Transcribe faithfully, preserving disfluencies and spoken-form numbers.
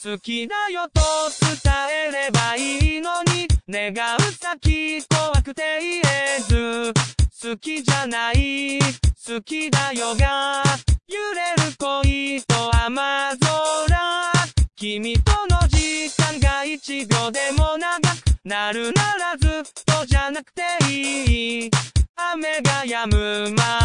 好きだよと伝えればいいのに、願う先怖くて言えず、好きじゃない、好きだよが、揺れる恋と雨空、君との時間が一秒でも長くなるならずっとじゃなくていい、雨が止む前